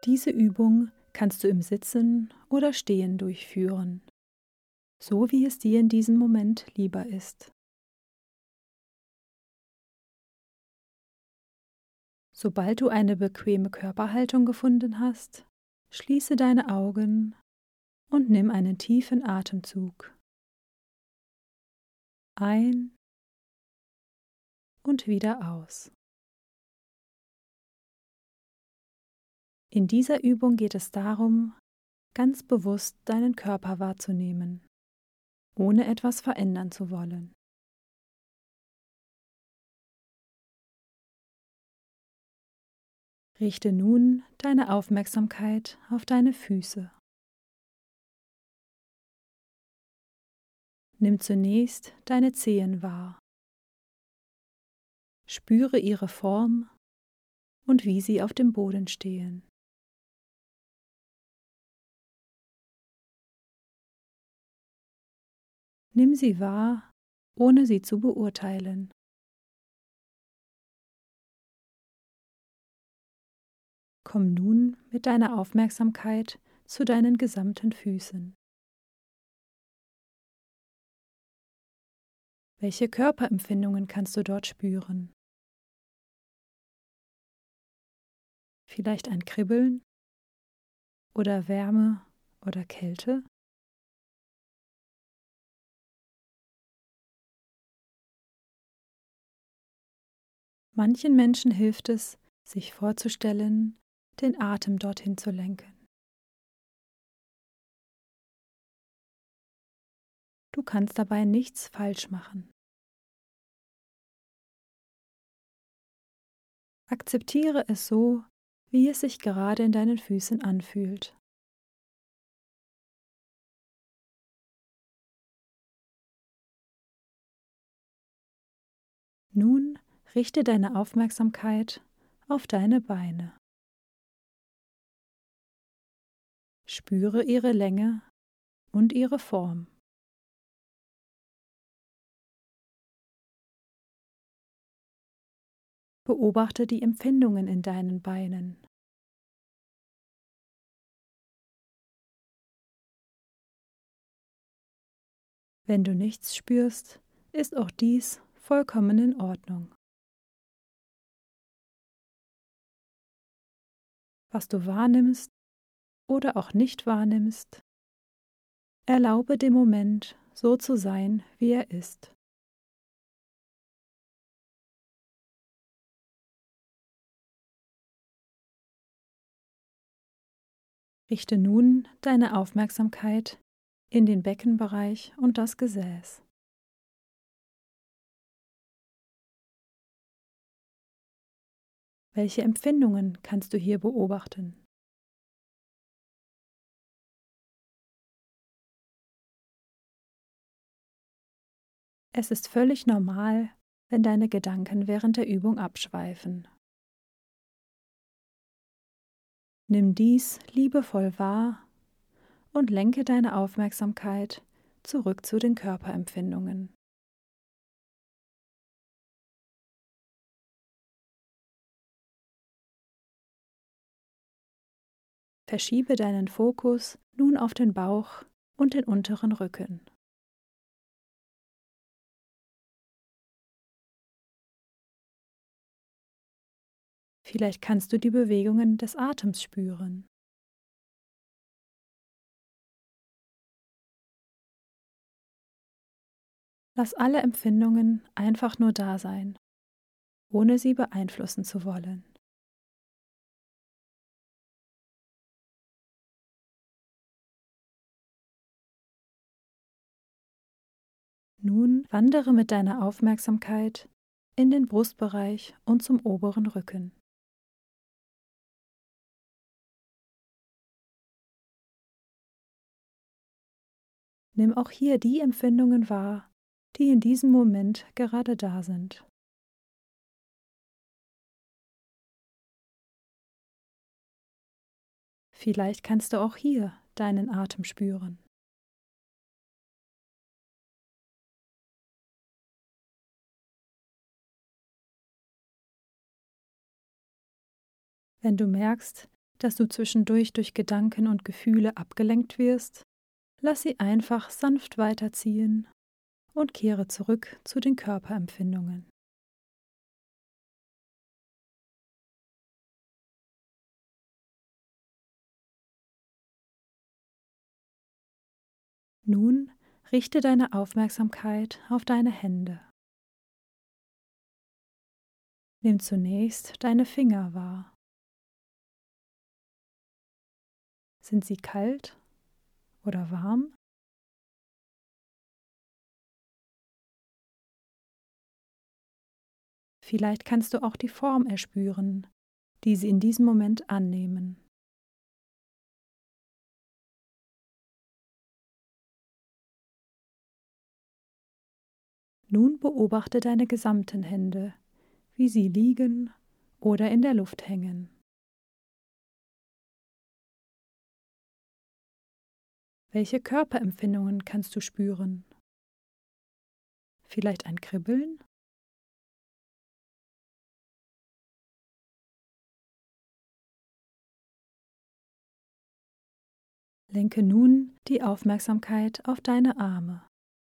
Diese Übung kannst du im Sitzen oder Stehen durchführen, so wie es dir in diesem Moment lieber ist. Sobald du eine bequeme Körperhaltung gefunden hast, schließe deine Augen und nimm einen tiefen Atemzug ein und wieder aus. In dieser Übung geht es darum, ganz bewusst deinen Körper wahrzunehmen, ohne etwas verändern zu wollen. Richte nun deine Aufmerksamkeit auf deine Füße. Nimm zunächst deine Zehen wahr. Spüre ihre Form und wie sie auf dem Boden stehen. Nimm sie wahr, ohne sie zu beurteilen. Komm nun mit deiner Aufmerksamkeit zu deinen gesamten Füßen. Welche Körperempfindungen kannst du dort spüren? Vielleicht ein Kribbeln oder Wärme oder Kälte? Manchen Menschen hilft es, sich vorzustellen, den Atem dorthin zu lenken. Du kannst dabei nichts falsch machen. Akzeptiere es so, wie es sich gerade in deinen Füßen anfühlt. Nun richte deine Aufmerksamkeit auf deine Beine. Spüre ihre Länge und ihre Form. Beobachte die Empfindungen in deinen Beinen. Wenn du nichts spürst, ist auch dies vollkommen in Ordnung. Was du wahrnimmst oder auch nicht wahrnimmst, erlaube dem Moment so zu sein, wie er ist. Richte nun deine Aufmerksamkeit in den Beckenbereich und das Gesäß. Welche Empfindungen kannst du hier beobachten? Es ist völlig normal, wenn deine Gedanken während der Übung abschweifen. Nimm dies liebevoll wahr und lenke deine Aufmerksamkeit zurück zu den Körperempfindungen. Verschiebe deinen Fokus nun auf den Bauch und den unteren Rücken. Vielleicht kannst du die Bewegungen des Atems spüren. Lass alle Empfindungen einfach nur da sein, ohne sie beeinflussen zu wollen. Nun wandere mit deiner Aufmerksamkeit in den Brustbereich und zum oberen Rücken. Nimm auch hier die Empfindungen wahr, die in diesem Moment gerade da sind. Vielleicht kannst du auch hier deinen Atem spüren. Wenn du merkst, dass du zwischendurch durch Gedanken und Gefühle abgelenkt wirst, lass sie einfach sanft weiterziehen und kehre zurück zu den Körperempfindungen. Nun richte deine Aufmerksamkeit auf deine Hände. Nimm zunächst deine Finger wahr. Sind sie kalt oder warm? Vielleicht kannst du auch die Form erspüren, die sie in diesem Moment annehmen. Nun beobachte deine gesamten Hände, wie sie liegen oder in der Luft hängen. Welche Körperempfindungen kannst du spüren? Vielleicht ein Kribbeln? Lenke nun die Aufmerksamkeit auf deine Arme.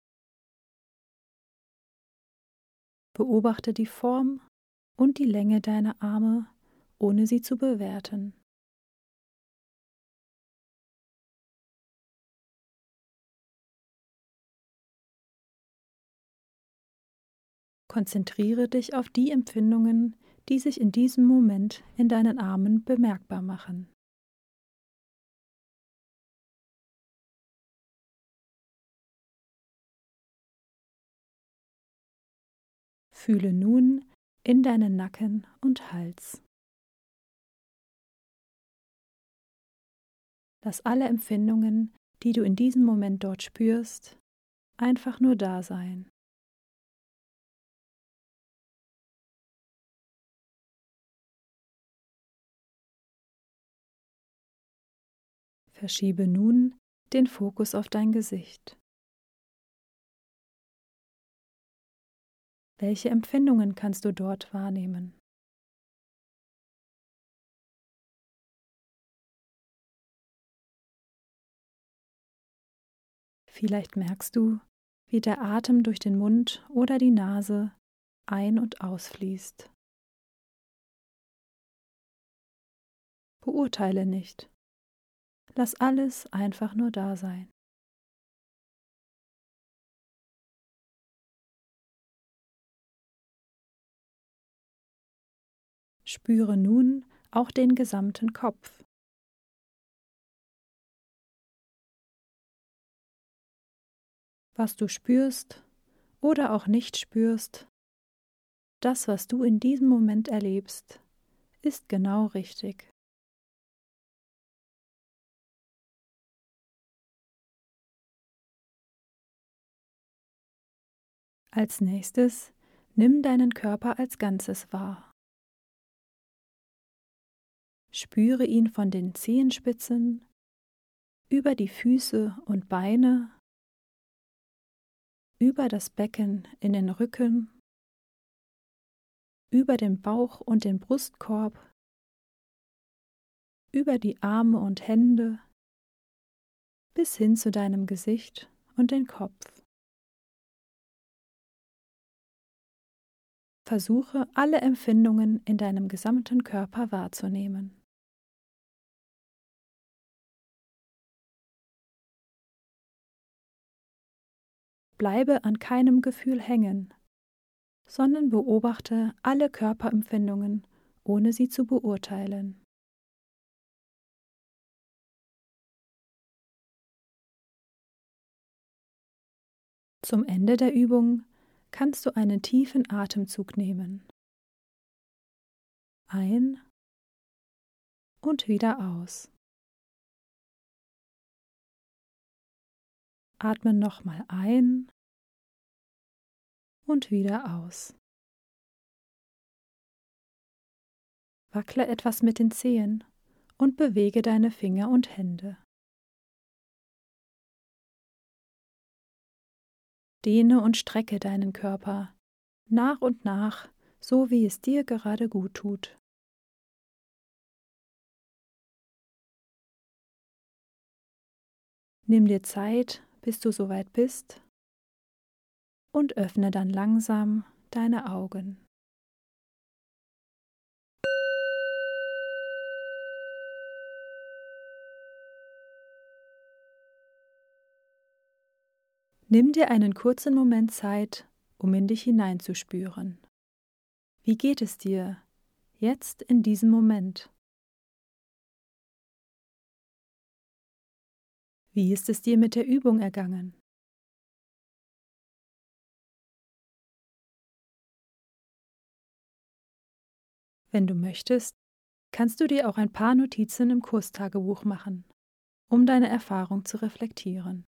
Beobachte die Form und die Länge deiner Arme, ohne sie zu bewerten. Konzentriere dich auf die Empfindungen, die sich in diesem Moment in deinen Armen bemerkbar machen. Fühle nun in deinen Nacken und Hals. Lass alle Empfindungen, die du in diesem Moment dort spürst, einfach nur da sein. Verschiebe nun den Fokus auf dein Gesicht. Welche Empfindungen kannst du dort wahrnehmen? Vielleicht merkst du, wie der Atem durch den Mund oder die Nase ein- und ausfließt. Beurteile nicht. Lass alles einfach nur da sein. Spüre nun auch den gesamten Kopf. Was du spürst oder auch nicht spürst, das, was du in diesem Moment erlebst, ist genau richtig. Als nächstes nimm deinen Körper als Ganzes wahr. Spüre ihn von den Zehenspitzen über die Füße und Beine, über das Becken in den Rücken, über den Bauch und den Brustkorb, über die Arme und Hände, bis hin zu deinem Gesicht und den Kopf. Versuche, alle Empfindungen in deinem gesamten Körper wahrzunehmen. Bleibe an keinem Gefühl hängen, sondern beobachte alle Körperempfindungen, ohne sie zu beurteilen. Zum Ende der Übung kannst du einen tiefen Atemzug nehmen. Ein und wieder aus. Atme nochmal ein und wieder aus. Wackle etwas mit den Zehen und bewege deine Finger und Hände. Dehne und strecke deinen Körper nach und nach, so wie es dir gerade gut tut. Nimm dir Zeit, bis du soweit bist, und öffne dann langsam deine Augen. Nimm dir einen kurzen Moment Zeit, um in dich hineinzuspüren. Wie geht es dir jetzt in diesem Moment? Wie ist es dir mit der Übung ergangen? Wenn du möchtest, kannst du dir auch ein paar Notizen im Kurstagebuch machen, um deine Erfahrung zu reflektieren.